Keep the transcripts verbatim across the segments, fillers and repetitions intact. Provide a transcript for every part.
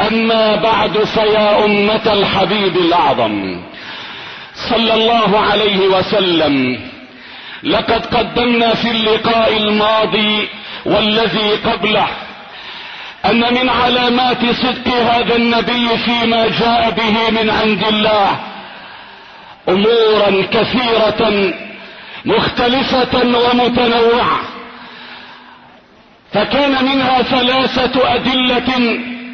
أما بعد، فيا أمة الحبيب الأعظم صلى الله عليه وسلم، لقد قدمنا في اللقاء الماضي والذي قبله أن من علامات صدق هذا النبي فيما جاء به من عند الله أمورا كثيرة مختلفة ومتنوعة، فكان منها ثلاثة أدلة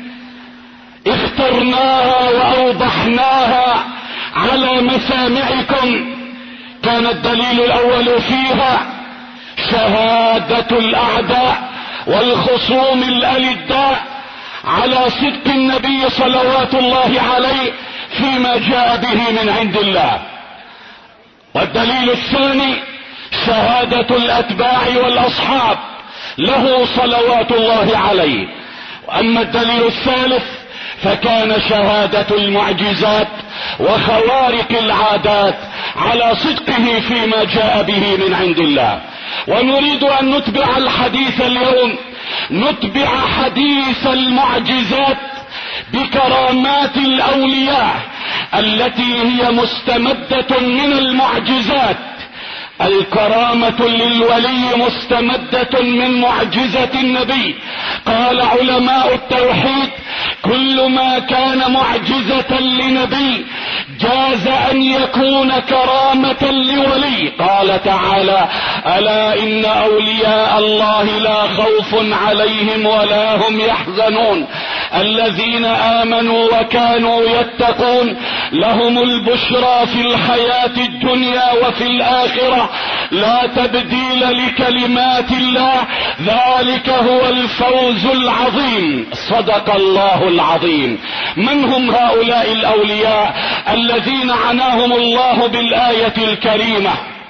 اخترناها وأوضحناها على مسامعكم. كان الدليل الأول فيها شهادة الأعداء والخصوم الألداء على صدق النبي صلوات الله عليه فيما جاء به من عند الله. والدليل الثاني شهادة الأتباع والأصحاب له صلوات الله عليه. وأما الدليل الثالث فكان شهادة المعجزات وخوارق العادات على صدقه فيما جاء به من عند الله. ونريد أن نتبع الحديث اليوم، نتبع حديث المعجزات بكرامات الأولياء التي هي مستمدة من المعجزات. الكرامة للولي مستمدة من معجزة النبي. قال علماء التوحيد كل ما كان معجزة لنبي جاز أن يكون كرامة لولي. قال تعالى ألا إن أولياء الله لا خوف عليهم ولا هم يحزنون الذين آمنوا وكانوا يتقون لهم البشرى في الحياة الدنيا وفي الآخرة لا تبديل لكلمات الله ذلك هو الفوز العظيم. صدق الله العظيم. من هم هؤلاء الأولياء الذين عناهم الله بالآية الكريمة؟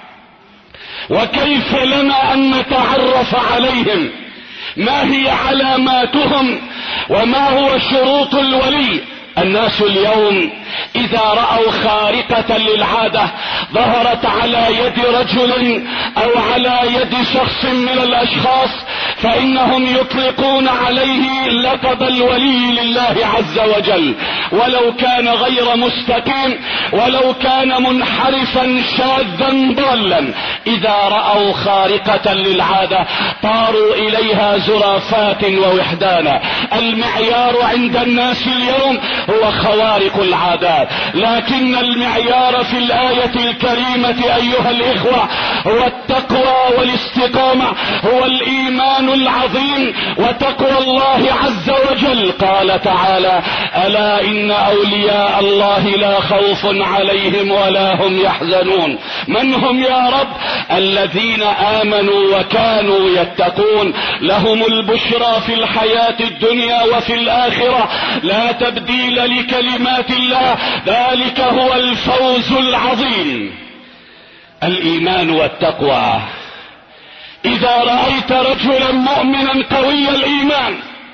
وكيف لنا أن نتعرف عليهم؟ ما هي علاماتهم؟ وما هو شروط الولي؟ الناس اليوم إذا رأوا خارقة للعادة ظهرت على يد رجل أو على يد شخص من الأشخاص فإنهم يطلقون عليه لقب الولي لله عز وجل، ولو كان غير مستقيم، ولو كان منحرفا شاذا ضالا. إذا رأوا خارقة للعادة طاروا إليها زرافات ووحدانا. المعيار عند الناس اليوم هو خوارق العادات، لكن المعيار في الآية الكريمة أيها الإخوة هو التقوى والاستقامة، هو الإيمان العظيم وتقوى الله عز وجل. قال تعالى ألا إن أولياء الله لا خوف عليهم ولا هم يحزنون. من هم يا رب؟ الذين آمنوا وكانوا يتقون لهم البشرى في الحياة الدنيا وفي الآخرة لا تبديل لكلمات الله ذلك هو الفوز العظيم. الإيمان والتقوى. إذا رأيت رجلا مؤمنا قوي الإيمان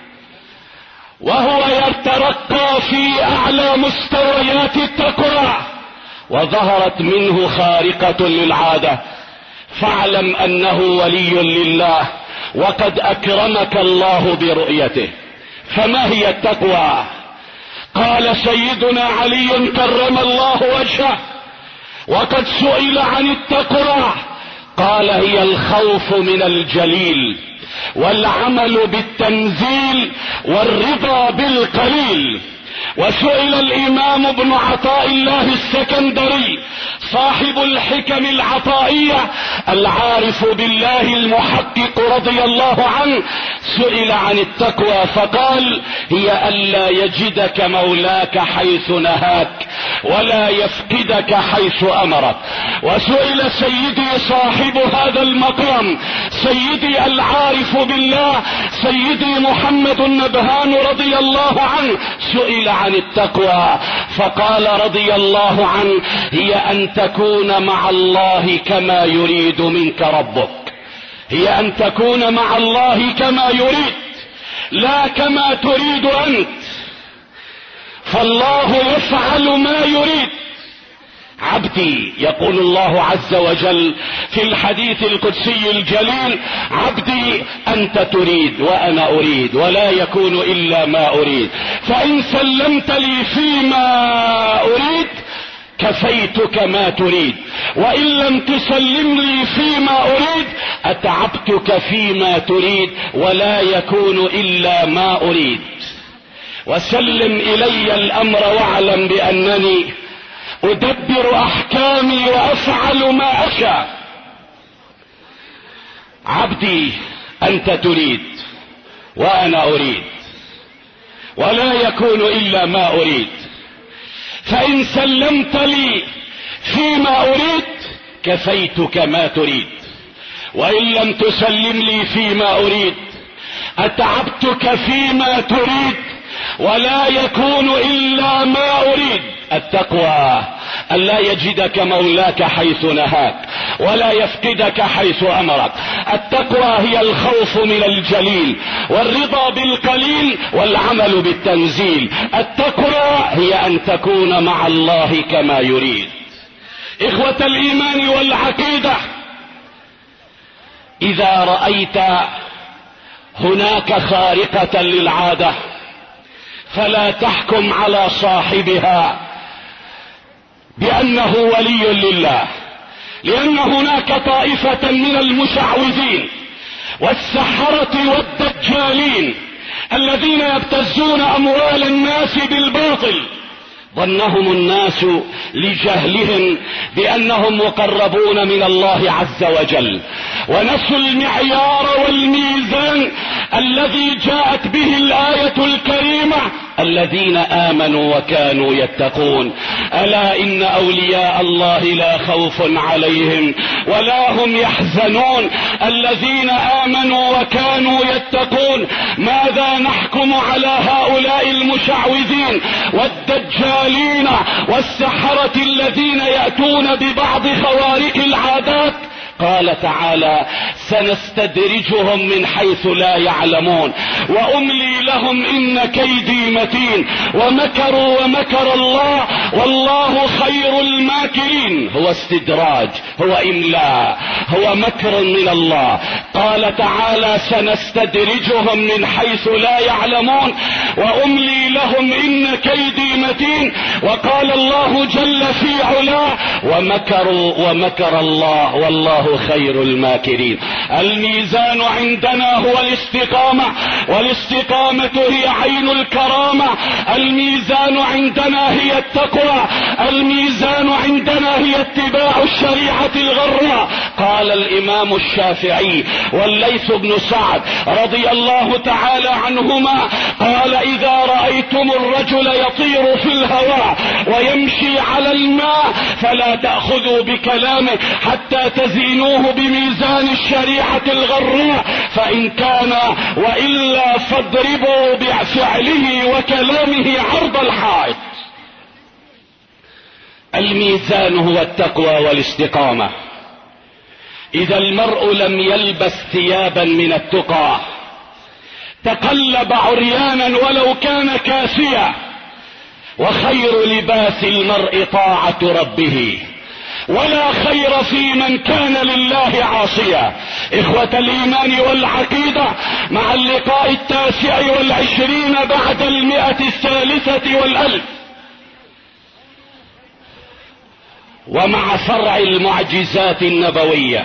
وهو يترقى في أعلى مستويات التقوى وظهرت منه خارقة للعادة فاعلم أنه ولي لله وقد أكرمك الله برؤيته. فما هي التقوى؟ قال سيدنا علي كرم الله وجهه وقد سئل عن التقوى قال هي الخوف من الجليل والعمل بالتنزيل والرضا بالقليل. وسئل الإمام ابن عطاء الله السكندري صاحب الحكم العطائية العارف بالله المحقق رضي الله عنه، سئل عن التقوى فقال هي ألا يجدك مولاك حيث نهاك ولا يفقدك حيث أمرك. وسئل سيدي صاحب هذا المقام سيدي العارف بالله سيدي محمد النبهان رضي الله عنه، سئل عن التقوى فقال رضي الله عنه هي أن تكون مع الله كما يريد منك ربك. هي أن تكون مع الله كما يريد لا كما تريد أنت، فالله يفعل ما يريد عبدي، يقول الله عز وجل في الحديث القدسي الجليل: عبدي أنت تريد وأنا أريد ولا يكون إلا ما أريد، فإن سلمت لي فيما أريد كفيتك ما تريد، وإن لم تسلم لي فيما أريد أتعبتك فيما تريد ولا يكون إلا ما أريد. وسلم إلي الأمر واعلم بأنني أدبر أحكامي وأفعل ما أشاء. عبدي أنت تريد وأنا أريد ولا يكون إلا ما أريد، فإن سلمت لي فيما أريد كفيتك ما تريد، وإن لم تسلم لي فيما أريد أتعبتك فيما تريد ولا يكون إلا ما أريد. التقوى ألا يجدك مولاك حيث نهاك ولا يفقدك حيث أمرك. التقوى هي الخوف من الجليل والرضا بالقليل والعمل بالتنزيل. التقوى هي أن تكون مع الله كما يريد. إخوة الإيمان والعقيدة، إذا رأيت هناك خارقة للعادة فلا تحكم على صاحبها بأنه ولي لله، لأن هناك طائفة من المشعوذين والسحرة والدجالين الذين يبتزون أموال الناس بالباطل، ظنهم الناس لجهلهم بأنهم مقربون من الله عز وجل، ونسوا المعيار والميزان الذي جاءت به الآية الكريمة: الذين آمنوا وكانوا يتقون. ألا إن أولياء الله لا خوف عليهم ولا هم يحزنون. الذين آمنوا وكانوا يتقون. ماذا نحكم على هؤلاء المشعوذين والدجالين والسحرة الذين يأتون ببعض خوارق العادات؟ قال تعالى: سنستدرجهم من حيث لا يعلمون وأملي لهم إن كيدي متين ومكروا ومكر الله والله خير الماكرين. هو استدراج، هو إملاء، هو مكر من الله. قال تعالى: سنستدرجهم من حيث لا يعلمون وأملي لهم إن كيدي متين. وقال الله جل في علاه: ومكروا ومكر الله والله خير الماكرين. الميزان عندنا هو الاستقامة، والاستقامة هي عين الكرامة. الميزان عندنا هي التقوى، الميزان عندنا هي اتباع الشريعة الغراء. قال الإمام الشافعي والليث بن سعد رضي الله تعالى عنهما، قال: إذا رأيتم الرجل يطير في الهواء ويمشي على الماء فلا تأخذوا بكلامه حتى تزينوه بميزان الشريعة الغراء، فإن كان وإلا فاضربوا بفعله وكلامه عرض الحائط. الميزان هو التقوى والاستقامة. إذا المرء لم يلبس ثيابا من التقى تقلب عريانا ولو كان كاسيا. وخير لباس المرء طاعة ربه، ولا خير في من كان لله عاصيا. إخوة الإيمان والعقيدة، مع اللقاء التاسع والعشرين بعد المئة الثالثة والألف، ومع فرع المعجزات النبوية.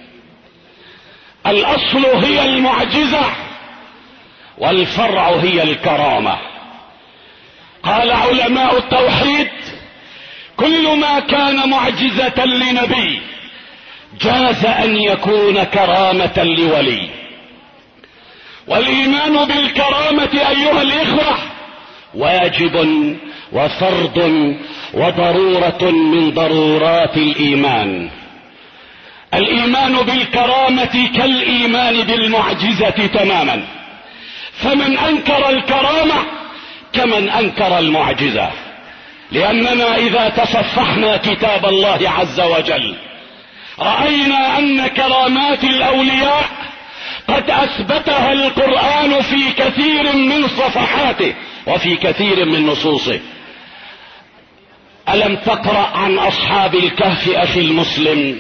الأصل هي المعجزة والفرع هي الكرامة. قال علماء التوحيد: كل ما كان معجزة لنبي جاز أن يكون كرامة لولي. والإيمان بالكرامة أيها الإخوة واجب وفرض وضرورة من ضرورات الإيمان. الإيمان بالكرامة كالإيمان بالمعجزة تماما، فمن أنكر الكرامة كمن أنكر المعجزة. لأننا إذا تصفحنا كتاب الله عز وجل رأينا أن كرامات الأولياء قد أثبتها القرآن في كثير من صفحاته وفي كثير من نصوصه. ألم تقرأ عن أصحاب الكهف أخي المسلم؟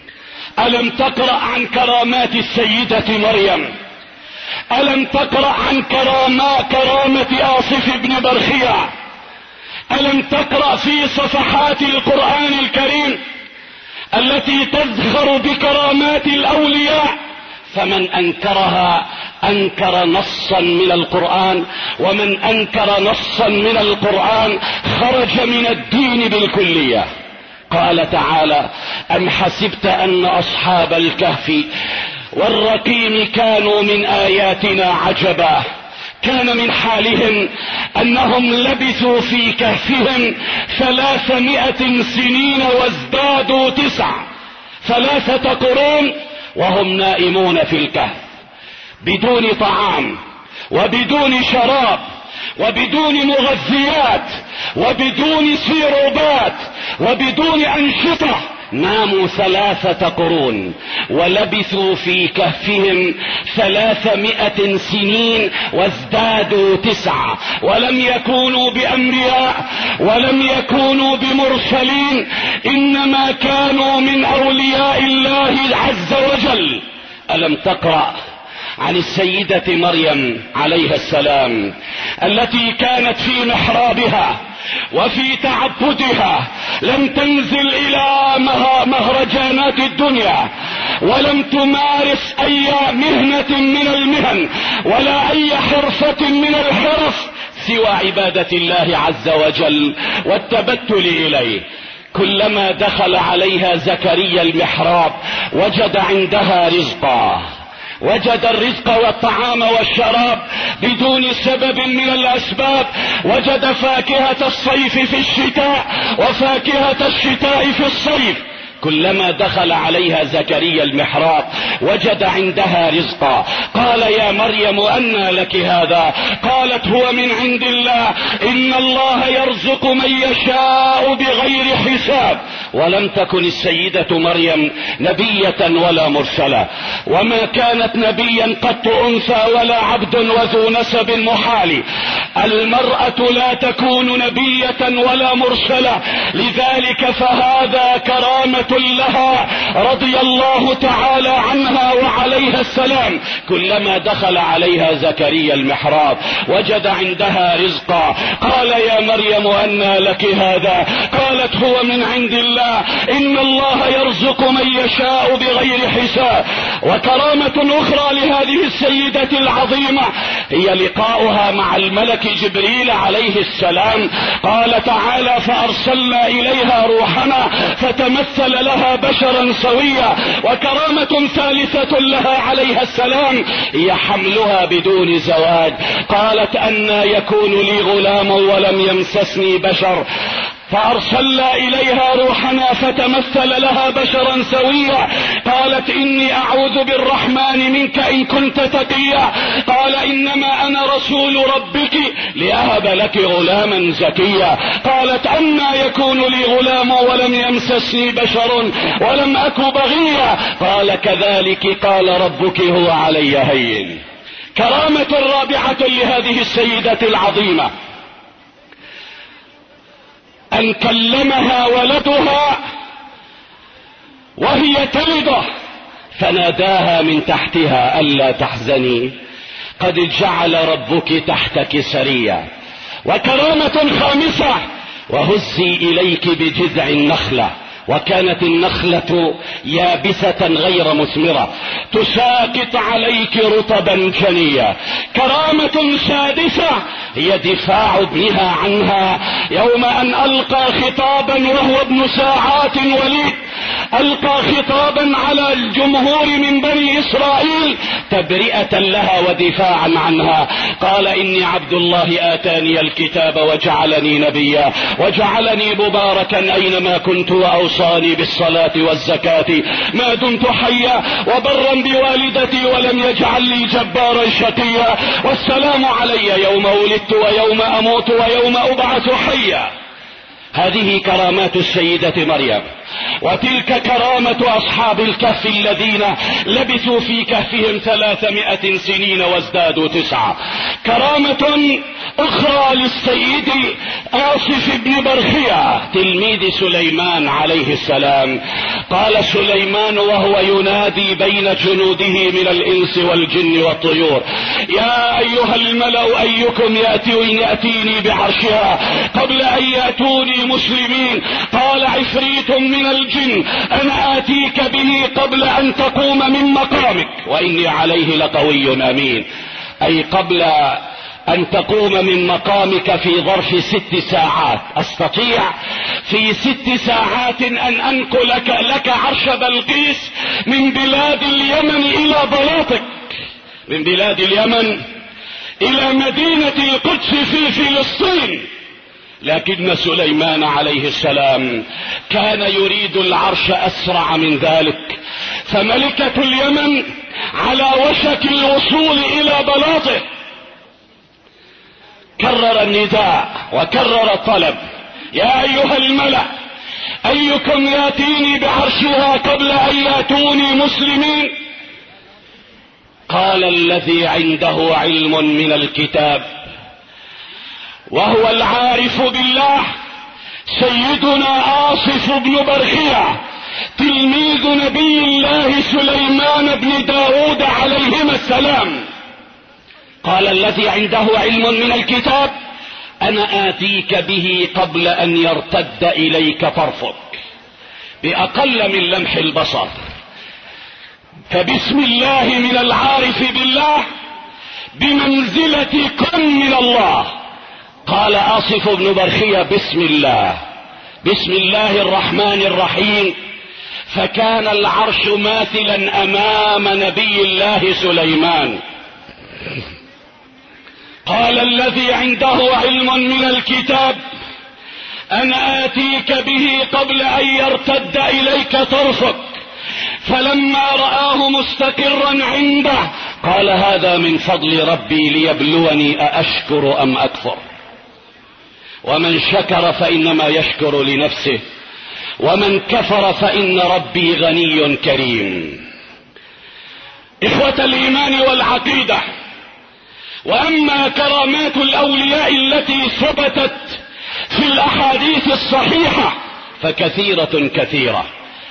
ألم تقرأ عن كرامات السيدة مريم؟ ألم تقرأ عن كرامة كرامة آصف بن برخية؟ ألم تقرأ في صفحات القرآن الكريم التي تزخر بكرامات الأولياء؟ فمن أنكرها أنكر نصا من القرآن، ومن أنكر نصا من القرآن خرج من الدين بالكلية. قال تعالى: أم حسبت أن أصحاب الكهف والرقيم كانوا من آياتنا عجبا؟ كان من حالهم أنهم لبثوا في كهفهم ثلاثمائة سنين وازدادوا تسع، ثلاثة قرون وهم نائمون في الكهف بدون طعام وبدون شراب وبدون مغذيات وبدون سيروبات وبدون أنشطة. ناموا ثلاثة قرون ولبثوا في كهفهم ثلاثمائة سنين وازدادوا تسعة، ولم يكونوا بأنبياء ولم يكونوا بمرسلين، إنما كانوا من أولياء الله عز وجل. ألم تقرأ عن السيدة مريم عليها السلام التي كانت في محرابها وفي تعبدها لم تنزل الى مهرجانات الدنيا، ولم تمارس اي مهنة من المهن ولا اي حرفة من الحرف سوى عبادة الله عز وجل والتبتل اليه. كلما دخل عليها زكريا المحراب وجد عندها رزقا، وجد الرزق والطعام والشراب بدون سبب من الاسباب، وجد فاكهة الصيف في الشتاء وفاكهة الشتاء في الصيف. كلما دخل عليها زكريا المحراب وجد عندها رزقا. قال: يا مريم أنى لك هذا؟ قالت: هو من عند الله، إن الله يرزق من يشاء بغير حساب. ولم تكن السيدة مريم نبية ولا مرسلة، وما كانت نبيا قط أنثى ولا عبد وذو نسب محال. المرأة لا تكون نبية ولا مرسلة، لذلك فهذا كرامة لها رضي الله تعالى عنها وعليها السلام. كلما دخل عليها زكريا المحراب وجد عندها رزقا. قال: يا مريم أنى لك هذا؟ قالت: هو من عند الله، إن الله يرزق من يشاء بغير حساب. وكرامة أخرى لهذه السيدة العظيمة هي لقاؤها مع الملك جبريل عليه السلام. قال تعالى: فأرسلنا إليها روحنا فتمثل لها بشرا سويا. وكرامة ثالثة لها عليها السلام هي حملها بدون زواج. قالت: أنى يكون لي غلام ولم يمسسني بشر، فأرسلنا إليها روحنا فتمثل لها بشرا سويا. قالت: إني أعوذ بالرحمن منك إن كنت تقيا. قال: إنما أنا رسول ربك لأهب لك غلاما زكيا. قالت: أما يكون لي غلام ولم يمسسني بشر ولم أك بغيا. قال: كذلك قال ربك هو علي هين. كرامة رابعة لهذه السيدة العظيمة أن كلمها ولدها وهي تلده فناداها من تحتها: ألا تحزني قد جعل ربك تحتك سريا. وكرامة خامسة: وهزي إليك بجذع النخلة. وكانت النخلة يابسة غير مثمرة تساقط عليك رطبا جنيا. كرامة سادسة هي دفاع ابنها عنها يوم أن ألقى خطابا وهو ابن ساعات وليد، ألقى خطابا على الجمهور من بني إسرائيل تبرئة لها ودفاعا عنها. قال: إني عبد الله آتاني الكتاب وجعلني نبيا وجعلني مباركا أينما كنت وأوصاني بالصلاة والزكاة ما دمت حيا وبرا بوالدتي ولم يجعل لي جبارا شقيا، والسلام علي يوم ولدت ويوم أموت ويوم أبعث حيا. هذه كرامات السيدة مريم. وتلك كرامة أصحاب الكهف الذين لبثوا في كهفهم ثلاثمائة سنين وازدادوا تسعة. كرامة أخرى للسيد آصف بن برخية تلميذ سليمان عليه السلام. قال سليمان وهو ينادي بين جنوده من الإنس والجن والطيور: يا أيها الملأ أيكم يأتي يأتيني بعرشها قبل أن يأتوني مسلمين؟ قال عفريت من الجن أنا آتيك به قبل أن تقوم من مقامك وإني عليه لقوي أمين. أي قبل أن تقوم من مقامك في ظرف ست ساعات. أستطيع في ست ساعات أن أنقلك لك عرش بلقيس من بلاد اليمن إلى بلاطك، من بلاد اليمن إلى مدينة القدس في فلسطين. لكن سليمان عليه السلام كان يريد العرش أسرع من ذلك، فملكة اليمن على وشك الوصول إلى بلاطه كرر النداء وكرر الطلب: يا أيها الملأ أيكم ياتيني بعرشها قبل أن ياتوني مسلمين؟ قال الذي عنده علم من الكتاب وهو العارف بالله سيدنا آصف بن برخية تلميذ نبي الله سليمان بن داود عليهما السلام. قال الذي عنده علم من الكتاب أنا آتيك به قبل أن يرتد إليك طرفك، بأقل من لمح البصر. فبسم الله من العارف بالله بمنزلة كن من الله. قال آصف بن برخية بسم الله، بسم الله الرحمن الرحيم، فكان العرش ماثلا أمام نبي الله سليمان. قال الذي عنده علم من الكتاب أنا آتيك به قبل أن يرتد إليك طرفك، فلما رآه مستقرا عنده قال هذا من فضل ربي ليبلوني أأشكر أم أكفر، ومن شكر فإنما يشكر لنفسه ومن كفر فإن ربي غني كريم. إخوة الإيمان والعقيدة، وأما كرامات الأولياء التي ثبتت في الأحاديث الصحيحة فكثيرة كثيرة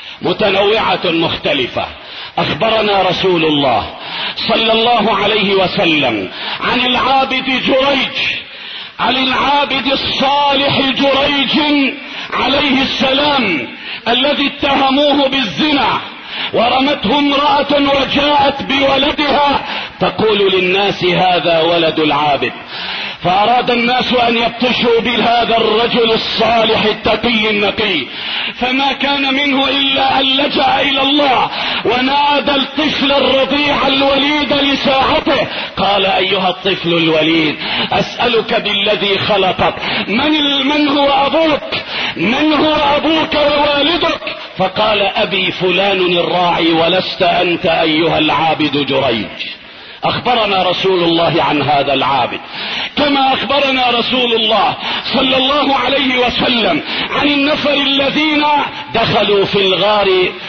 متنوعة مختلفة. أخبرنا رسول الله صلى الله عليه وسلم عن العابد جريج، عن العابد الصالح جريج عليه السلام الذي اتهموه بالزنا، ورمته امرأة وجاءت بولدها تقول للناس هذا ولد العابد، فأراد الناس أن يبطشوا بهذا الرجل الصالح التقي النقي، فما كان منه إلا أن لجأ إلى الله ونادى الطفل الرضيع الوليد لساعته. قال أيها الطفل الوليد أسألك بالذي خلقك من, من هو أبوك؟ من هو أبوك ووالدك؟ فقال أبي فلان الراعي ولست أنت أيها العابد جريج. أخبرنا رسول الله عن هذا العابد، كما أخبرنا رسول الله صلى الله عليه وسلم عن النفر الذين دخلوا في الغار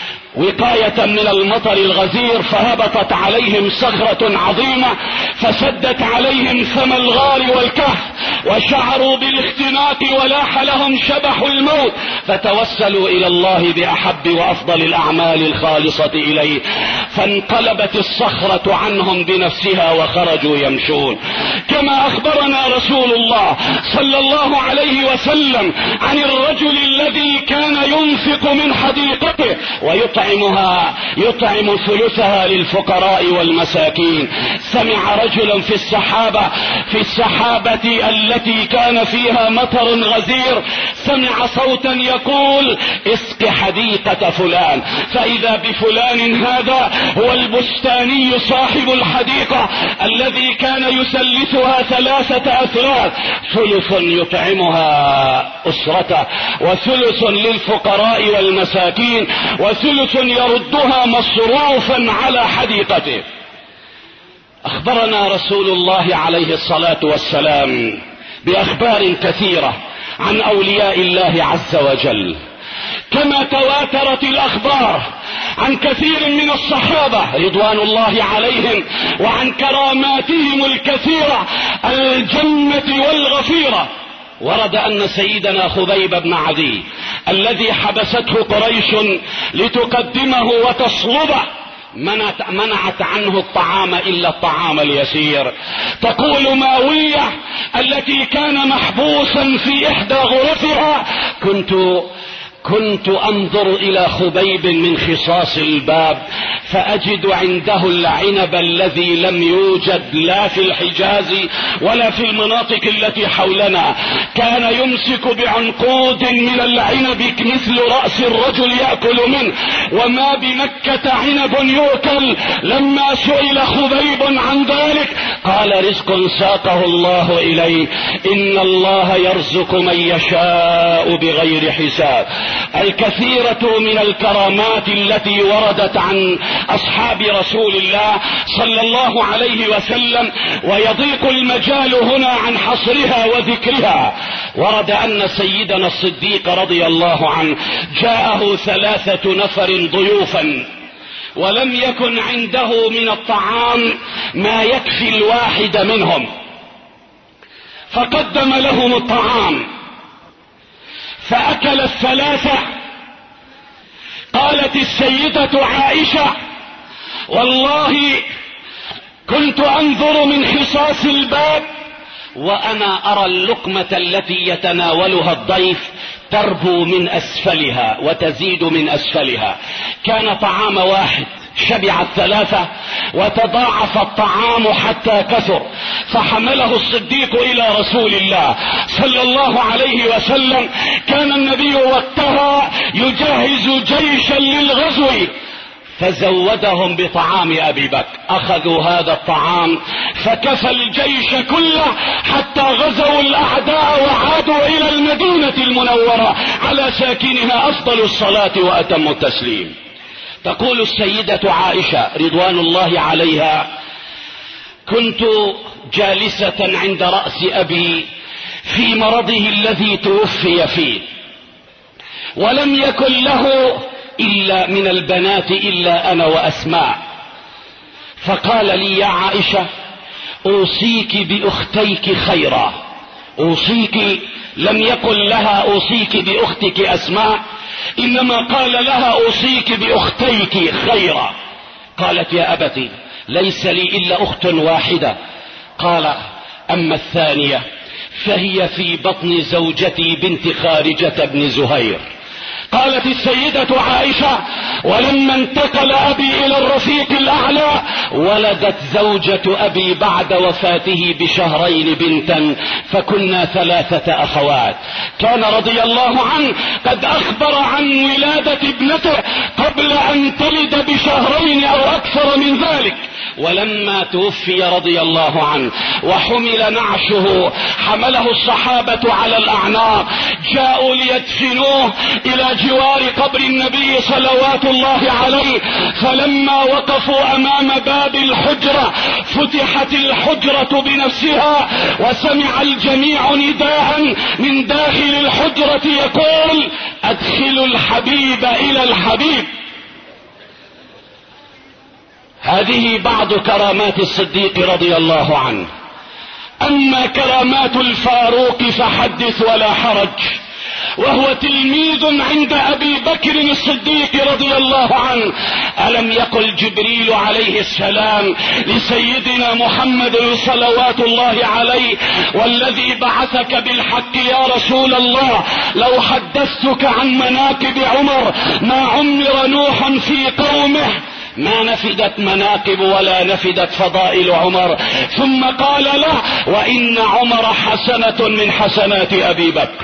وقاية من المطر الغزير، فهبطت عليهم صخرة عظيمة فسدت عليهم فم الغار والكهف، وشعروا بالاختناق ولاح لهم شبح الموت، فتوسلوا إلى الله بأحب وأفضل الأعمال الخالصة إليه، فانقلبت الصخرة عنهم بنفسها وخرجوا يمشون. كما أخبرنا رسول الله صلى الله عليه وسلم عن الرجل الذي كان ينفق من حديقته ويطعمها يطعم ثلثها للفقراء والمساكين. سمع رجلا في السحابة في السحابة التي كان فيها مطر غزير، سمع صوتا يقول اسق حديقة فلان، فإذا بفلان هذا هو البستاني صاحب الحديقة الذي كان يسلسها ثلاثة أثلاث، ثلث يطعمها أسرته وثلث للفقراء والمساكين وثلث يردها مصروفا على حديقته. أخبرنا رسول الله عليه الصلاة والسلام بأخبار كثيرة عن أولياء الله عز وجل، كما تواترت الأخبار عن كثير من الصحابة رضوان الله عليهم وعن كراماتهم الكثيرة الجنة والغفيرة. ورد أن سيدنا خبيب بن عدي الذي حبسته قريش لتقدمه وتصلبه منعت, منعت عنه الطعام إلا الطعام اليسير. تقول ماوية التي كان محبوسا في إحدى غرفها: كنت كنت أنظر إلى خبيب من خصاص الباب فأجد عنده العنب الذي لم يوجد لا في الحجاز ولا في المناطق التي حولنا. كان يمسك بعنقود من العنب مثل رأس الرجل يأكل منه، وما بمكة عنب يؤكل. لما سئل خبيب عن ذلك قال: رزق ساقه الله إليه، إن الله يرزق من يشاء بغير حساب. الكثيرة من الكرامات التي وردت عن أصحاب رسول الله صلى الله عليه وسلم، ويضيق المجال هنا عن حصرها وذكرها. ورد أن سيدنا الصديق رضي الله عنه جاءه ثلاثة نفر ضيوفا، ولم يكن عنده من الطعام ما يكفي الواحد منهم، فقدم لهم الطعام فأكل الثلاثة. قالت السيدة عائشة: والله كنت أنظر من حصاص الباب وأنا أرى اللقمة التي يتناولها الضيف تربو من أسفلها وتزيد من أسفلها. كان طعام واحد شبع الثلاثة، وتضاعف الطعام حتى كثر، فحمله الصديق إلى رسول الله صلى الله عليه وسلم. كان النبي وقتها يجهز جيشا للغزو، فزودهم بطعام أبي بكر. أخذوا هذا الطعام فكفى الجيش كله حتى غزوا الأعداء وعادوا إلى المدينة المنورة على ساكنها أفضل الصلاة وأتم التسليم. تقول السيدة عائشة رضوان الله عليها: كنت جالسة عند رأس أبي في مرضه الذي توفي فيه، ولم يكن له إلا من البنات إلا أنا وأسماء، فقال لي: يا عائشة أوصيك بأختيك خيرا. أوصيك، لم يقل لها أوصيك بأختك أسماء، إنما قال لها أوصيك بأختيك خيرا. قالت: يا أبتي ليس لي إلا أخت واحدة. قال: أما الثانية فهي في بطن زوجتي بنت خارجة بن زهير. قالت السيدة عائشة: ولما انتقل أبي إلى الرفيق الأعلى ولدت زوجة أبي بعد وفاته بشهرين بنتا، فكنا ثلاثة أخوات. كان رضي الله عنه قد أخبر عن ولادة ابنته قبل أن تلد بشهرين أو أكثر من ذلك. ولما توفي رضي الله عنه وحمل نعشه حمله الصحابة على الأعناق، جاءوا ليدفنوه إلى جوار قبر النبي صلوات الله عليه. فلما وقفوا أمام باب الحجرة فتحت الحجرة بنفسها، وسمع الجميع نداء من داخل الحجرة يقول: أدخلوا الحبيب إلى الحبيب. هذه بعض كرامات الصديق رضي الله عنه. أما كرامات الفاروق فحدث ولا حرج، وهو تلميذ عند أبي بكر الصديق رضي الله عنه. ألم يقل جبريل عليه السلام لسيدنا محمد صلوات الله عليه: والذي بعثك بالحق يا رسول الله لو حدثتك عن مناقب عمر ما عمر نوح في قومه ما نفدت مناقب ولا نفدت فضائل عمر. ثم قال له: وإن عمر حسنة من حسنات أبي بكر.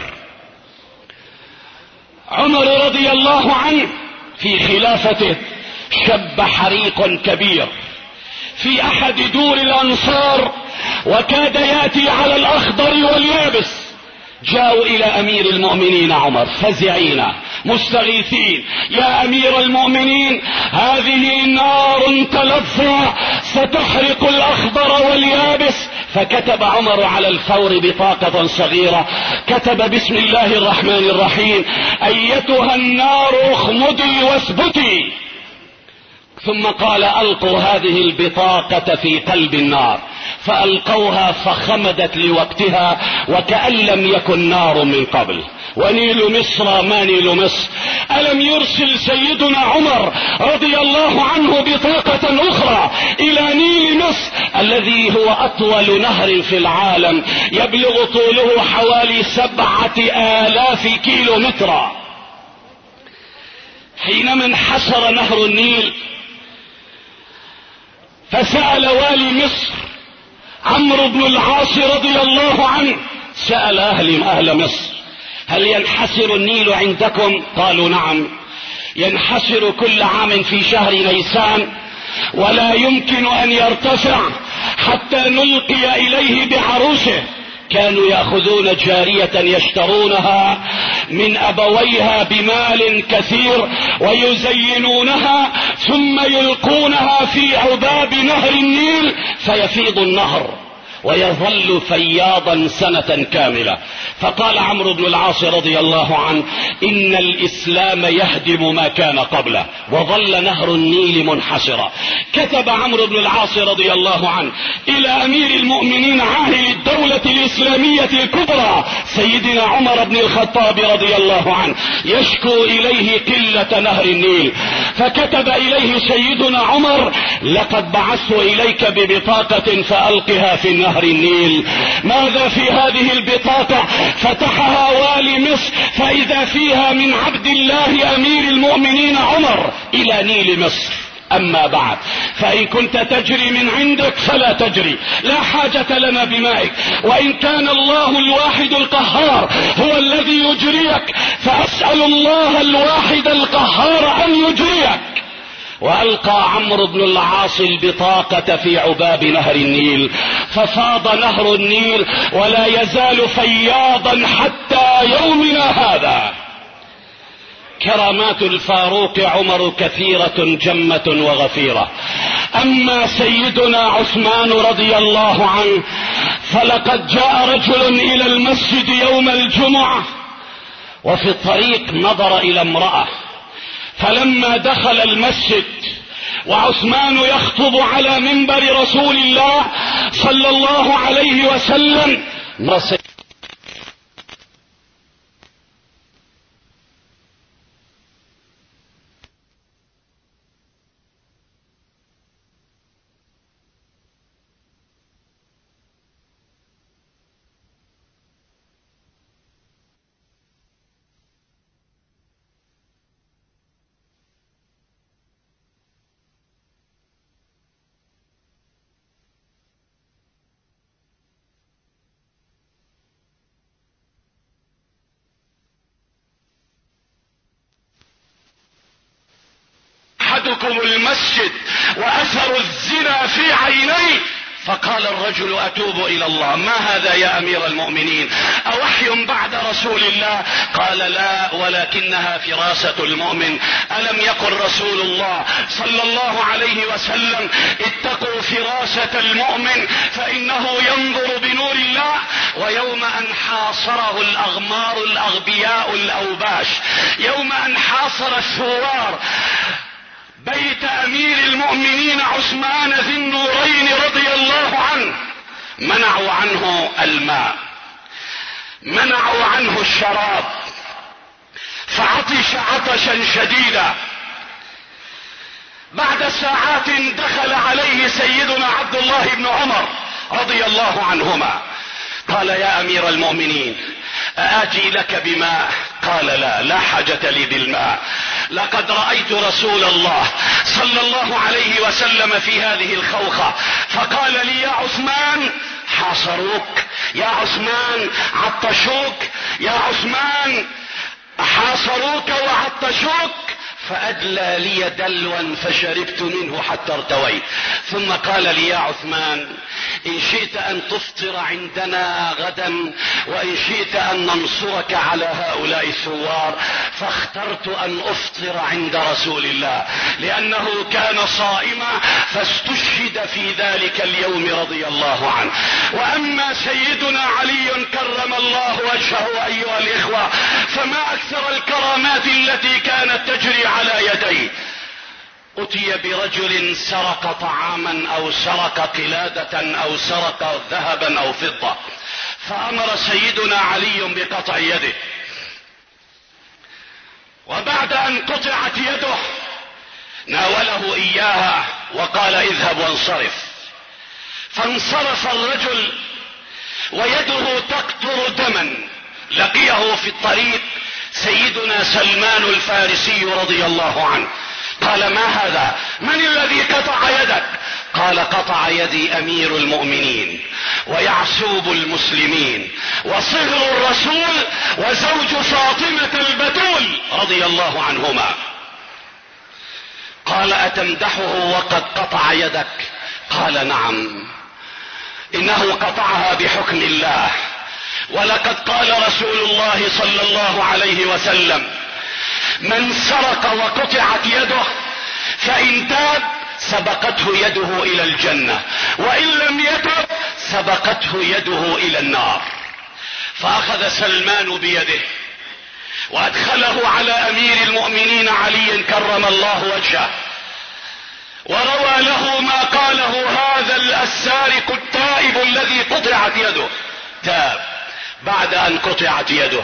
عمر رضي الله عنه في خلافته شب حريق كبير في أحد دور الأنصار، وكاد يأتي على الأخضر واليابس. جاءوا إلى أمير المؤمنين عمر فزعين مستغيثين: يا أمير المؤمنين، هذه نار تلظى ستحرق الأخضر واليابس. فكتب عمر على الفور بطاقة صغيرة، كتب: بسم الله الرحمن الرحيم، أيتها النار اخمدي واثبتي. ثم قال: ألقوا هذه البطاقة في قلب النار. فألقوها فخمدت لوقتها وكأن لم يكن نار من قبل. ونيل مصر ما نيل مصر، ألم يرسل سيدنا عمر رضي الله عنه بطاقة أخرى إلى نيل مصر الذي هو أطول نهر في العالم، يبلغ طوله حوالي سبعة آلاف كيلو مترا. حينما انحسر نهر النيل فسأل والي مصر عمرو بن العاص رضي الله عنه، سأل أهل أهل مصر: هل ينحسر النيل عندكم؟ قالوا: نعم، ينحسر كل عام في شهر نيسان، ولا يمكن أن يرتفع حتى نلقي إليه بعروسه. كانوا يأخذون جارية يشترونها من أبويها بمال كثير ويزينونها ثم يلقونها في عباب نهر النيل فيفيض النهر ويظل فياضا سنة كاملة. فقال عمرو بن العاص رضي الله عنه: إن الإسلام يهدم ما كان قبله، وظل نهر النيل منحسرا. كتب عمرو بن العاص رضي الله عنه إلى أمير المؤمنين عاهل الدولة الإسلامية الكبرى سيدنا عمر بن الخطاب رضي الله عنه يشكو إليه قلة نهر النيل، فكتب إليه سيدنا عمر: لقد بعثت إليك ببطاقة فألقها في نهر النيل. ماذا في هذه البطاقة؟ فتحها والي مصر فإذا فيها: من عبد الله أمير المؤمنين عمر إلى نيل مصر. أما بعد، فإن كنت تجري من عندك فلا تجري، لا حاجة لنا بمائك، وإن كان الله الواحد القهار هو الذي يجريك فأسأل الله الواحد القهار أن يجريك. وألقى عمرو بن العاص البطاقة في عباب نهر النيل، ففاض نهر النيل ولا يزال فياضا حتى يومنا هذا. كرامات الفاروق عمر كثيرة جمة وغفيرة. أما سيدنا عثمان رضي الله عنه فلقد جاء رجل إلى المسجد يوم الجمعة وفي الطريق نظر إلى امرأة، فلما دخل المسجد وعثمان يخطب على منبر رسول الله صلى الله عليه وسلم أحدكم المسجد وأثر الزنا في عينيه، فقال الرجل: أتوب إلى الله. ما هذا يا أمير المؤمنين؟ أوحي بعد رسول الله؟ قال: لا، ولكنها فراسة المؤمن. ألم يقل رسول الله صلى الله عليه وسلم: اتقوا فراسة المؤمن فإنه ينظر بنور الله؟ ويوم أن حاصره الأغمار الأغبياء الأوباش، يوم أن حاصر الثوار بيت أمير المؤمنين عثمان ذي النورين رضي الله عنه، منعوا عنه الماء، منعوا عنه الشراب، فعطش عطشا شديدا. بعد ساعات دخل عليه سيدنا عبد الله بن عمر رضي الله عنهما، قال: يا أمير المؤمنين، آتي لك بماء؟ قال: لا، لا حاجة لي بالماء، لقد رأيت رسول الله صلى الله عليه وسلم في هذه الخوخة فقال لي: يا عثمان، حاصروك، يا عثمان عطشوك، يا عثمان حاصروك وعطشوك، فأدلى لي دلوا فشربت منه حتى ارتويت. ثم قال لي: يا عثمان، إن شئت أن تفطر عندنا غدا وإن شئت أن ننصرك على هؤلاء الثوار، فاخترت أن أفطر عند رسول الله لأنه كان صائما فاستشهد في ذلك اليوم رضي الله عنه. وأما سيدنا علي كرم الله وجهه أيها الإخوة، فما أكثر الكرامات التي كانت تجري على يديه. اتي برجل سرق طعاما او سرق قلادة او سرق ذهبا او فضة، فامر سيدنا علي بقطع يده، وبعد ان قطعت يده ناوله اياها وقال اذهب وانصرف. فانصرف الرجل ويده تقطر دما. لقيه في الطريق سيدنا سلمان الفارسي رضي الله عنه، قال ما هذا؟ من الذي قطع يدك؟ قال قطع يدي امير المؤمنين ويعسوب المسلمين وصهر الرسول وزوج فاطمة البتول رضي الله عنهما. قال اتمدحه وقد قطع يدك؟ قال نعم، انه قطعها بحكم الله، ولقد قال رسول الله صلى الله عليه وسلم من سرق وقطعت يده فإن تاب سبقته يده إلى الجنة، وإن لم يتب سبقته يده إلى النار. فأخذ سلمان بيده وأدخله على أمير المؤمنين علي كرم الله وجهه، وروى له ما قاله هذا السارق التائب الذي قطعت يده. تاب بعد أن قطعت يده،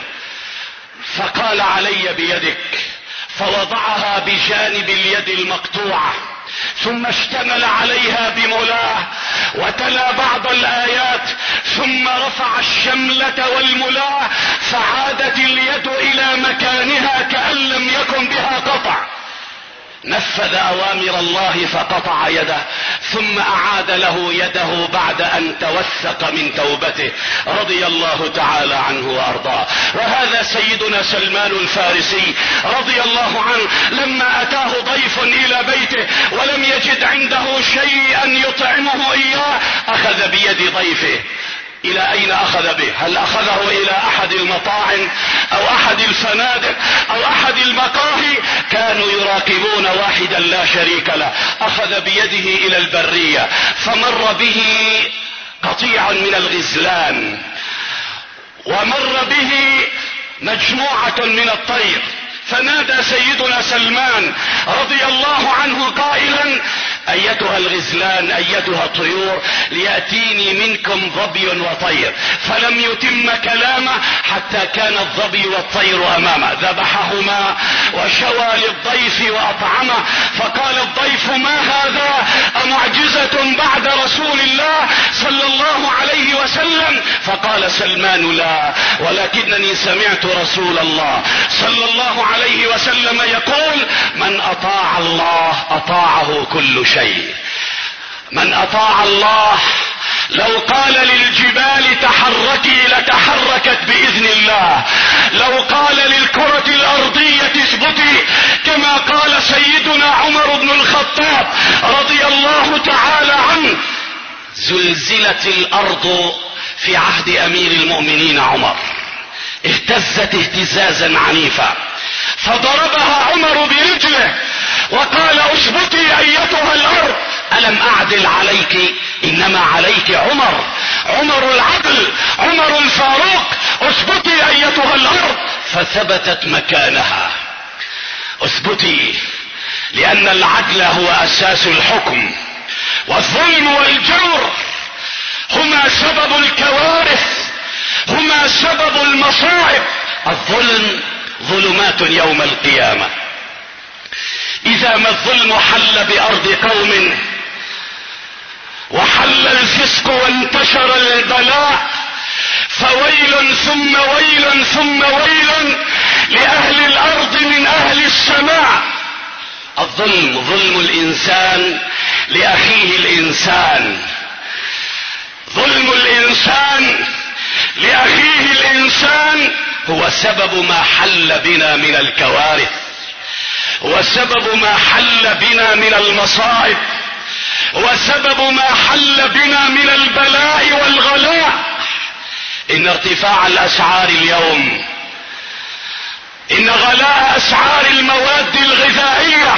فقال علي بيدك، فوضعها بجانب اليد المقطوعة، ثم اشتمل عليها بملاه وتلا بعض الآيات، ثم رفع الشملة والملاه فعادت اليد إلى مكانها كأن لم يكن بها قطع. نفذ اوامر الله فقطع يده، ثم اعاد له يده بعد ان توثق من توبته رضي الله تعالى عنه وارضاه. وهذا سيدنا سلمان الفارسي رضي الله عنه لما اتاه ضيف الى بيته ولم يجد عنده شيئا يطعمه اياه اخذ بيد ضيفه. الى اين اخذ به؟ هل اخذه الى احد المطاعم او احد الفنادق او احد المقاهي؟ كانوا يراقبون واحدا لا شريك له. اخذ بيده الى البرية فمر به قطيع من الغزلان، ومر به مجموعة من الطير، فنادى سيدنا سلمان رضي الله عنه قائلا ايتها الغزلان ايتها الطيور ليأتيني منكم ظبي وطير. فلم يتم كلامه حتى كان الظبي والطير امامه، ذبحهما وشوى للضيف واطعمه. فقال الضيف ما هذا؟ امعجزة بعد رسول الله صلى الله عليه وسلم؟ فقال سلمان لا، ولكنني سمعت رسول الله صلى الله عليه وسلم يقول من اطاع الله اطاعه كل شيء. من اطاع الله لو قال للجبال تحركي لتحركت باذن الله، لو قال للكرة الارضية اثبتي كما قال سيدنا عمر بن الخطاب رضي الله تعالى عنه. زلزلت الارض في عهد امير المؤمنين عمر، اهتزت اهتزازا عنيفا، فضربها عمر برجله وقال اثبتي ايتها الارض، الم اعدل عليك؟ انما عليك عمر، عمر العدل، عمر الفاروق، اثبتي ايتها الارض. فثبتت مكانها. اثبتي، لان العدل هو اساس الحكم، والظلم والجور هما سبب الكوارث، هما سبب المصائب. الظلم ظلمات يوم القيامة. اذا ما الظلم حل بارض قوم وحل الفسق وانتشر البلاء فويل ثم ويل ثم ويل لاهل الارض من اهل السماء. الظلم ظلم الانسان لاخيه الانسان، ظلم الانسان لاخيه الانسان هو سبب ما حل بنا من الكوارث، هو سبب ما حل بنا من المصائب، وسبب ما حل بنا من البلاء والغلاء. ان ارتفاع الاسعار اليوم، ان غلاء اسعار المواد الغذائية،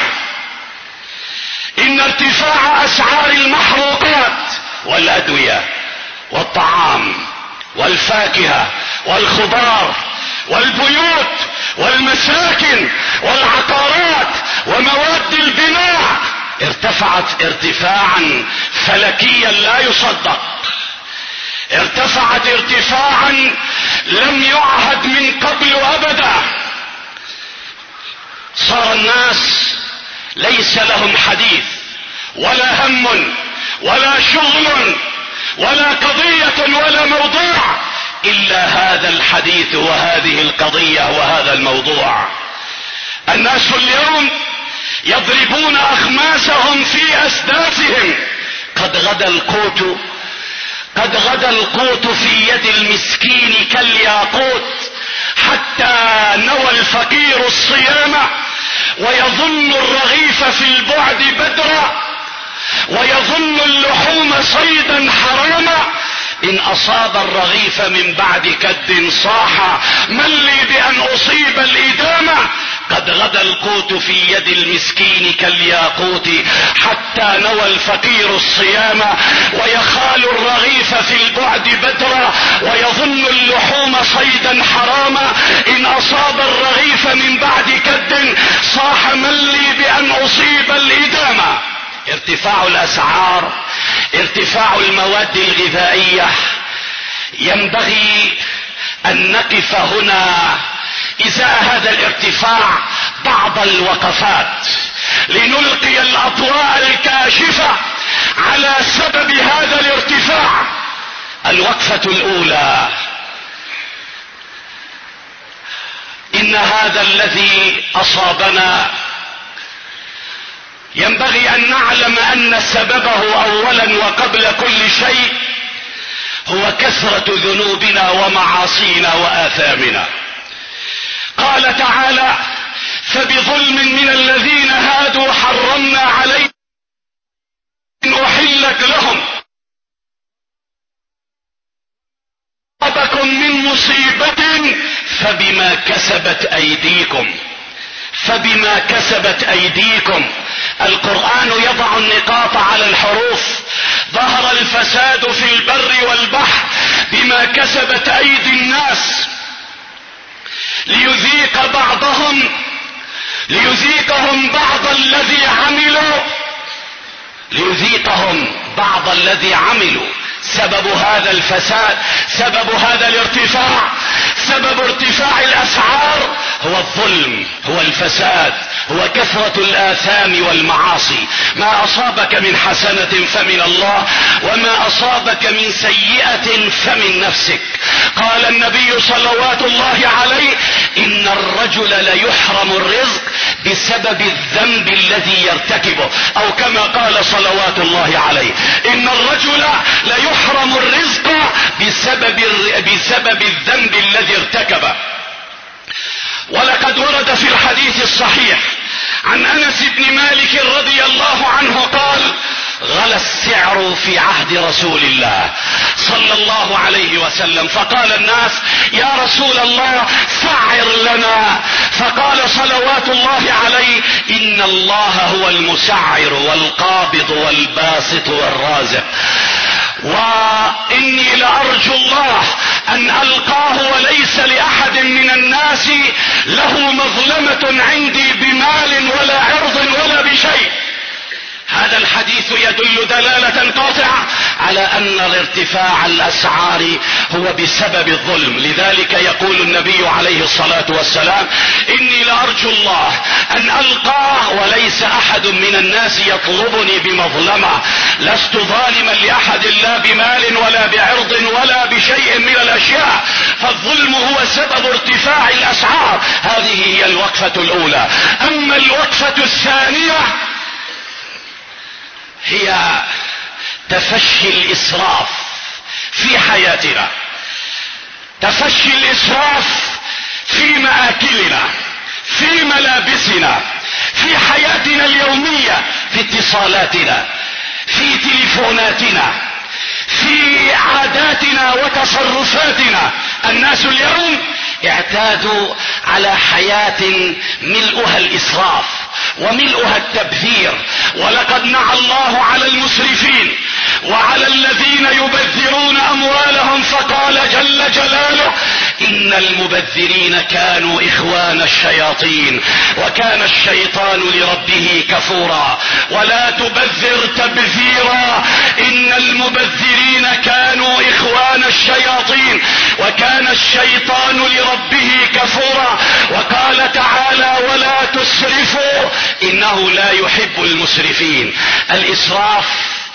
ان ارتفاع اسعار المحروقات والادوية والطعام والفاكهة والخضار والبيوت والمساكن والعقارات ومواد البناء ارتفعت ارتفاعا فلكيا لا يصدق، ارتفعت ارتفاعا لم يعهد من قبل ابدا. صار الناس ليس لهم حديث ولا هم ولا شغل ولا قضية ولا موضوع الا هذا الحديث وهذه القضية وهذا الموضوع. الناس اليوم يضربون اخماسهم في اسدافهم. قد غدا القوت قد غدا القوت في يد المسكين كالياقوت، حتى نوى الفقير الصيام ويظن الرغيف في البعد بدرا، ويظن اللحوم صيدا حراما. ان اصاب الرغيف من بعد كد صاح من لي بان اصيب الادامة. قد غدا القوت في يد المسكين كالياقوت، حتى نوى الفقير الصيام ويخال الرغيف في البعد بدرا، ويظن اللحوم صيدا حراما. ان اصاب الرغيف من بعد كد صاح من لي بان اصيب الادامة. ارتفاع الاسعار، ارتفاع المواد الغذائية، ينبغي ان نقف هنا ازاء هذا الارتفاع بعض الوقفات لنلقي الاضواء الكاشفة على سبب هذا الارتفاع. الوقفة الاولى: ان هذا الذي اصابنا ينبغي ان نعلم ان سببه اولا وقبل كل شيء هو كثرة ذنوبنا ومعاصينا واثامنا. قال تعالى: فبظلم من الذين هادوا حرمنا عليهم احلت لهم أصابكم من مصيبة فبما كسبت ايديكم فبما كسبت ايديكم. القرآن يضع النقاط على الحروف. ظهر الفساد في البر والبحر بما كسبت ايدي الناس ليذيق بعضهم ليذيقهم بعض الذي عملوا ليذيقهم بعض الذي عملوا. سبب هذا الفساد، سبب هذا الارتفاع، سبب ارتفاع الاسعار هو الظلم، هو الفساد، هو كثرة الآثام والمعاصي. ما اصابك من حسنة فمن الله، وما اصابك من سيئة فمن نفسك. قال النبي صلوات الله عليه: ان الرجل ليحرم الرزق بسبب الذنب الذي يرتكبه، او كما قال صلوات الله عليه: ان الرجل ليحرم الرزق بسبب بسبب الذنب الذي ارتكبه. ولقد ورد في الحديث الصحيح عن انس بن مالك رضي الله عنه قال: غلى السعر في عهد رسول الله صلى الله عليه وسلم، فقال الناس: يا رسول الله سعر لنا. فقال صلوات الله عليه: ان الله هو المسعر والقابض والباسط والرازق، واني لارجو الله ان القاه وليس لاحد من الناس له مظلمة عندي بمال ولا عرض ولا بشيء. هذا الحديث يدل دلالة قاطعة على ان ارتفاع الاسعار هو بسبب الظلم. لذلك يقول النبي عليه الصلاة والسلام: اني لارجو الله ان القاه وليس احد من الناس يطلبني بمظلمة. لست ظالما لاحد لا بمال ولا بعرض ولا بشيء من الاشياء، فالظلم هو سبب ارتفاع الاسعار. هذه هي الوقفة الاولى. اما الوقفة الثانية هي تفشي الاسراف في حياتنا، تفشي الاسراف في مآكلنا، في ملابسنا، في حياتنا اليومية، في اتصالاتنا، في تليفوناتنا، في عاداتنا وتصرفاتنا. الناس اليوم اعتادوا على حياة ملؤها الاسراف وملؤها التبذير. ولقد نعى الله على المسرفين وعلى الذين يبذرون اموالهم، فقال جل جلاله: إن المبذرين كانوا إخوان الشياطين وكان الشيطان لربه كفورا. ولا تبذر تبذيرا، إن المبذرين كانوا إخوان الشياطين وكان الشيطان لربه كفورا. وقال تعالى ولا تسرفوا إنه لا يحب المسرفين. الإسراف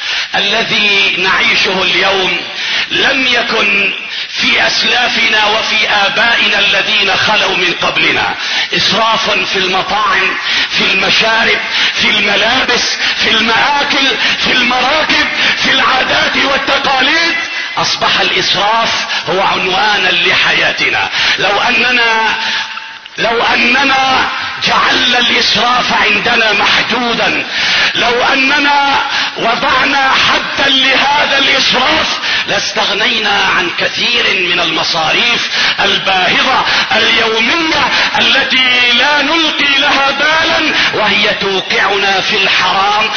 الذي نعيشه اليوم لم يكن في أسلافنا وفي آبائنا الذين خلوا من قبلنا. إسراف في المطاعم، في المشارب، في الملابس، في المآكل، في المراكب، في العادات والتقاليد. أصبح الإسراف هو عنوانا لحياتنا. لو أننا لو أننا جعلنا الإسراف عندنا محدودا، لو أننا وضعنا حدا لهذا الإسراف لاستغنينا عن كثير من المصاريف الباهظة اليومية التي لا نلقي لها بالا، وهي توقعنا في الحرام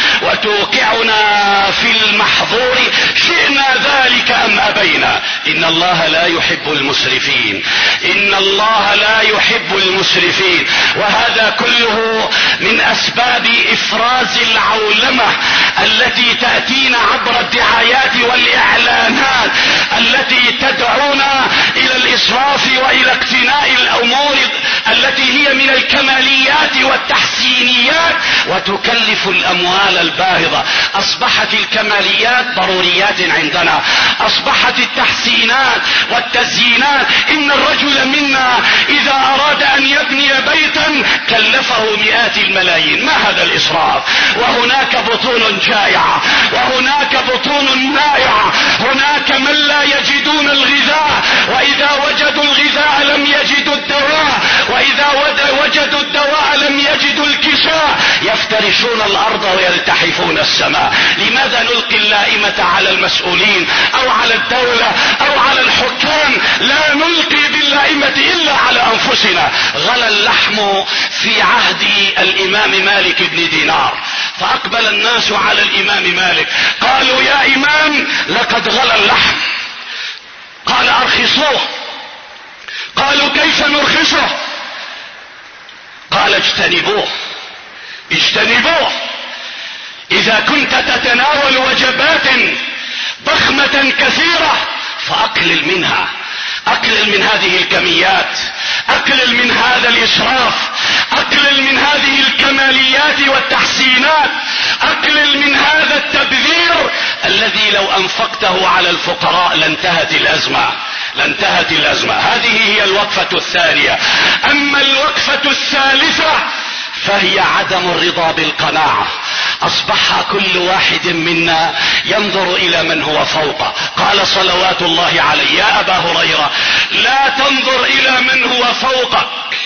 وتوقعنا في المحظور، شئنا ذلك أم أبينا. إن الله لا يحب المسرفين، إن الله لا يحب المسرفين. وهذا كله من أسباب إفراز العولمة التي تأتينا عبر الدعايات والإعلانات التي تدعونا إلى الإسراف وإلى اقتناء الأمور التي هي من الكماليات والتحسينيات وتكلف الأموال الباهظة. أصبحت الكماليات ضروريات عندنا، أصبحت التحسينات والتزيينات. إن الرجل منا إذا أراد أن يبني بيتا كلفه مئات الملايين. ما هذا الإسراف؟ وهناك بطون جائعة وهناك بطون نائعة، هناك من لا يجدون الغذاء، وإذا وجدوا الغذاء لم يجدوا الدواء، وإذا وجدوا الدواء لم يجدوا الكساء، يفترشون الأرض ويلتحفون السماء. لماذا نلقي اللائمة على المسؤولين أو على الدولة أو على الحكام؟ لا نلقي باللائمة إلا على أنفسنا. غلى اللحم في عهد الإمام مالك بن دينار، فأقبل الناس على الإمام مالك قالوا يا إمام لقد غلى اللحم. قال أرخصوه. قالوا كيف نرخصه؟ قال اجتنبوه اجتنبوه. إذا كنت تتناول وجبات ضخمة كثيرة فأقلل منها، أقلل من هذه الكميات، أقلل من هذا الإسراف، أقلل من هذه الكماليات والتحسينات، أقلل من هذا التبذير الذي لو أنفقته على الفقراء لانتهت الأزمة لانتهت الأزمة. هذه هي الوقفة الثانية. أما الوقفة الثالثة فهي عدم الرضا بالقناعة. أصبح كل واحد منا ينظر إلى من هو فوقه. قال صلوات الله عليه يا أبا هريرة لا تنظر إلى من هو فوقك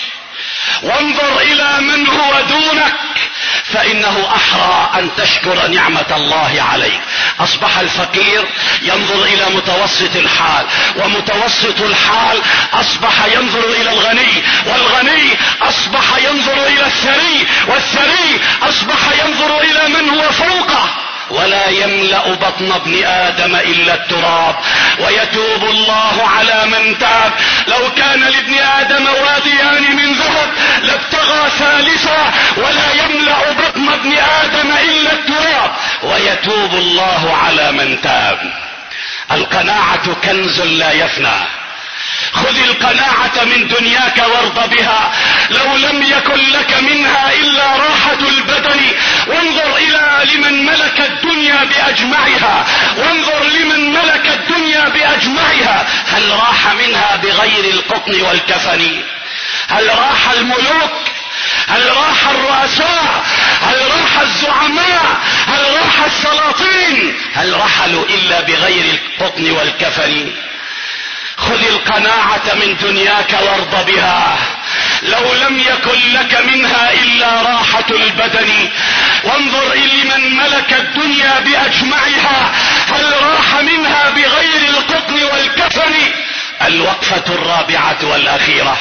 وانظر إلى من هو دونك، فإنه أحرى أن تشكر نعمة الله عليك. أصبح الفقير ينظر إلى متوسط الحال، ومتوسط الحال أصبح ينظر إلى الغني، والغني أصبح ينظر إلى الثري، والثري أصبح ينظر إلى من هو فوقه. ولا يملأ بطن ابن آدم إلا التراب ويتوب الله على من تاب. لو كان لابن آدم واديان من ذهب لابتغى ثالثا، ولا يملأ بطن ابن آدم إلا التراب ويتوب الله على من تاب. القناعة كنز لا يفنى. خذ القناعة من دنياك وارض بها، لو لم يكن لك منها إلا راحة البدن. وانظر إلى لمن ملك الدنيا بأجمعها، وانظر لمن ملك الدنيا بأجمعها، هل راح منها بغير القطن والكفن؟ هل راح الملوك؟ هل راح الرؤساء؟ هل راح الزعماء؟ هل راح السلاطين؟ هل رحلوا إلا بغير القطن والكفن؟ خذ القناعة من دنياك وارض بها، لو لم يكن لك منها إلا راحة البدن. وانظر إلى من ملك الدنيا بأجمعها، هل راح منها بغير القطن والكفن؟ الوقفة الرابعة والأخيرة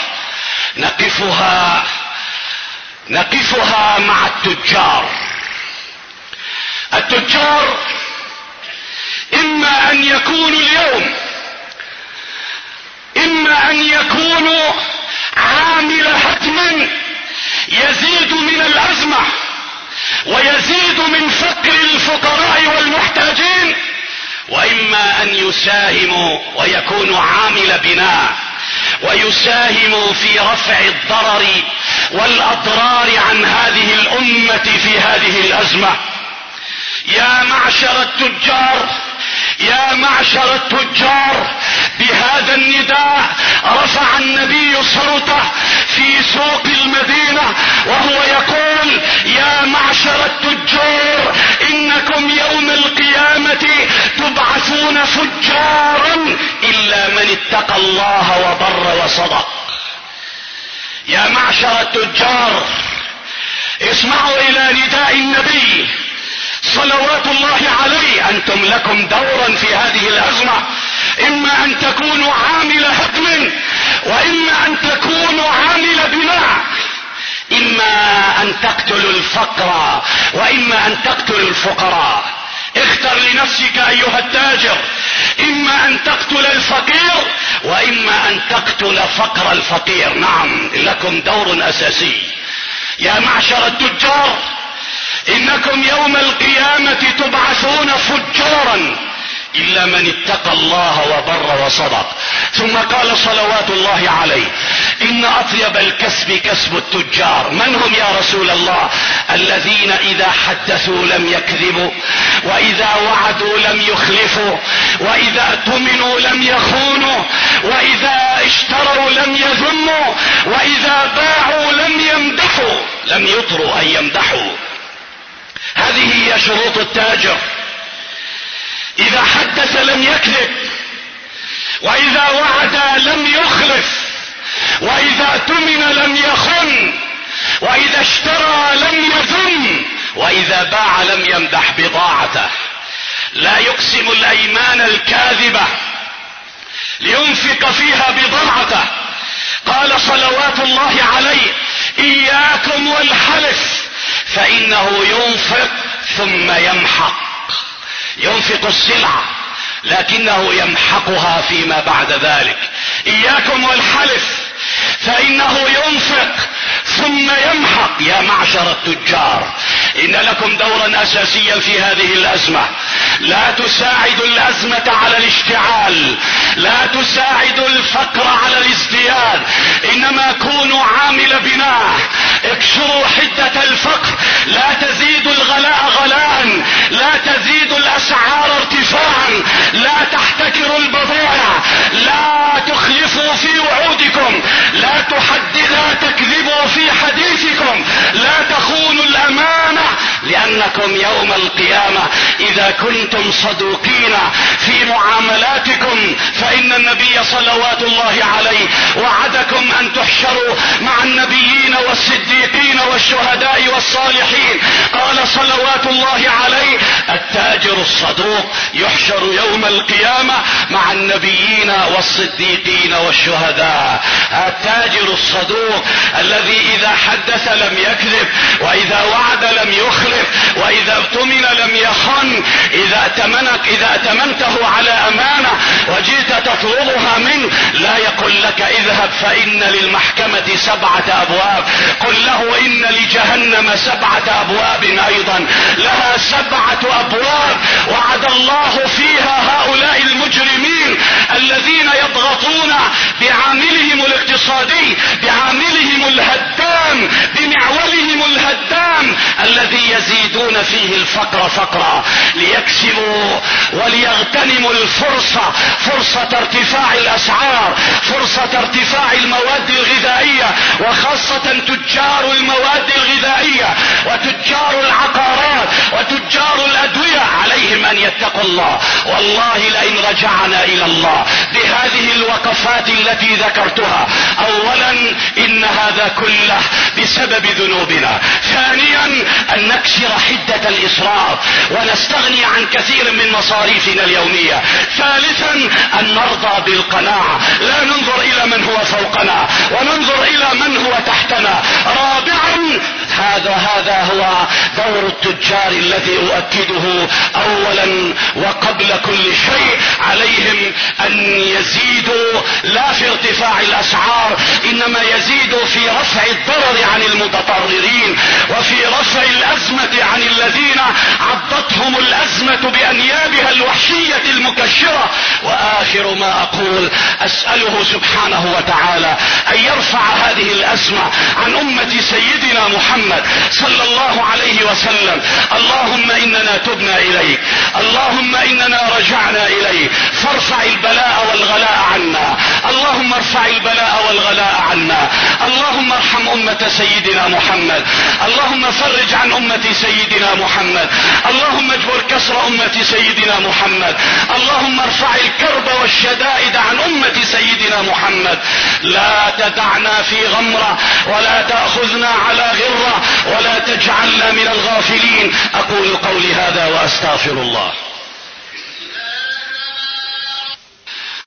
نقفها نقفها مع التجار. التجار إما أن يكونوا اليوم اما ان يكونوا عامل هدم يزيد من الازمة ويزيد من فقر الفقراء والمحتاجين، واما ان يساهموا ويكونوا عامل بناء ويساهموا في رفع الضرر والاضرار عن هذه الامة في هذه الازمة. يا معشر التجار، يا معشر التجار، بهذا النداء رفع النبي صوته في سوق المدينة وهو يقول: يا معشر التجار، انكم يوم القيامة تبعثون فجارا الا من اتقى الله وبر وصدق. يا معشر التجار، اسمعوا الى نداء النبي صلوات الله عليه. انتم لكم دورا في هذه الازمة، اما ان تكونوا عامل هدم واما ان تكونوا عامل بناء، اما ان تقتلوا الفقر واما ان تقتلوا الفقراء. اختر لنفسك ايها التاجر، اما ان تقتل الفقير واما ان تقتل فقر الفقير. نعم، لكم دور اساسي. يا معشر التجار، انكم يوم القيامة تبعثون فجارا الا من اتقى الله وبر وصدق. ثم قال صلوات الله عليه: ان اطيب الكسب كسب التجار. من هم يا رسول الله؟ الذين اذا حدثوا لم يكذبوا، واذا وعدوا لم يخلفوا، واذا اؤتمنوا لم يخونوا، واذا اشتروا لم يذموا، واذا باعوا لم يمدحوا. لم يطروا ان يمدحوا. هذه هي شروط التاجر. اذا حدث لم يكذب، واذا وعد لم يخلف، واذا اؤتمن لم يخن، واذا اشترى لم يذم، واذا باع لم يمدح بضاعته. لا يقسم الايمان الكاذبة لينفق فيها بضاعته. قال صلوات الله عليه: اياكم والحلف فانه ينفق ثم يمحق. ينفق السلعة لكنه يمحقها فيما بعد ذلك. اياكم والحلف فانه ينفق ثم يمحق. يا معشر التجار، ان لكم دورا اساسيا في هذه الازمة. لا تساعدوا الازمة على الاشتعال، لا تساعدوا الفقر على الازدياد، انما كونوا عامل بناء. اكسروا حدة الفقر، لا تزيدوا الغلاء غلاء، لا تزيدوا الاسعار ارتفاعا، لا تحتكروا البضائع، لا تخلفوا في وعودكم، لا تحدثوا، لا تكذبوا في حديثكم، لا تخونوا الامانة، لانكم يوم القيامة اذا كنتم صدوقين في معاملاتكم فان النبي صلوات الله عليه وعدكم ان تحشروا مع النبيين والصديقين والشهداء والصالحين. قال صلوات الله عليه: التاجر الصدوق يحشر يوم القيامة مع النبيين والصديقين والشهداء. التاجر الصدوق الذي اذا حدث لم يكذب، واذا وعد لم يخلف، واذا اؤتمن لم يخن، اذا اتمنك اذا اتمنته على امانة وجئت تطلبها منه لا يقول لك اذهب فان للمحكمة سبعة ابواب. قل له: ان لجهنم سبعة ابواب ايضا، لها سبعة ابواب وعد الله فيها هؤلاء المجرمين الذين يضغطون بعاملهم الاقتصادي، بعاملهم الهدام، بمعولهم الهدام الذي يزيدون فيه الفقر فقرا ليكسبوا وليغتنموا الفرصة، فرصة ارتفاع الاسعار، فرصة ارتفاع المواد الغذائية، وخاصة تجار المواد الغذائية وتجار العقارات وتجار الادوية عليهم ان يتقوا الله. والله لئن رجعنا الى الله بهذه الوقفات التي ذكرتها، اولا ان هذا كله بسبب ذنوبنا، ثانيا ان نكسر حدة الاسراف ونستغني عن كثير من مصاريفنا اليومية، ثالثا ان نرضى بالقناعة، لا ننظر الى من هو فوقنا وننظر الى من هو تحتنا، رابعا هذا هذا هو دور التجار الذي أؤكده اولا وقبل كل شيء. عليهم ان يزيدوا لا في ارتفاع الاسعار، انما يزيدوا في رفع الضرر عن المتضررين، وفي رفع الازمة عن الذين عضتهم الازمة بانيابها الوحشية المكشرة. واخر ما اقول اسأله سبحانه وتعالى ان يرفع هذه الازمة عن امة سيدنا محمد صلى الله عليه وسلم. اللهم اننا تبنا اليك، اللهم اننا رجعنا اليك، فارفع البلاء والغلاء عنا، اللهم ارفع البلاء والغلاء عنا. اللهم ارحم امة سيدنا محمد، اللهم فرج عن امة سيدنا محمد، اللهم اجبر كسر امة سيدنا محمد، اللهم ارفع الكرب والشدائد عن امة سيدنا محمد. لا تدعنا في غمرة ولا تأخذنا على غرة ولا تجعلنا من الغافلين. اقول قولي هذا واستغفر الله.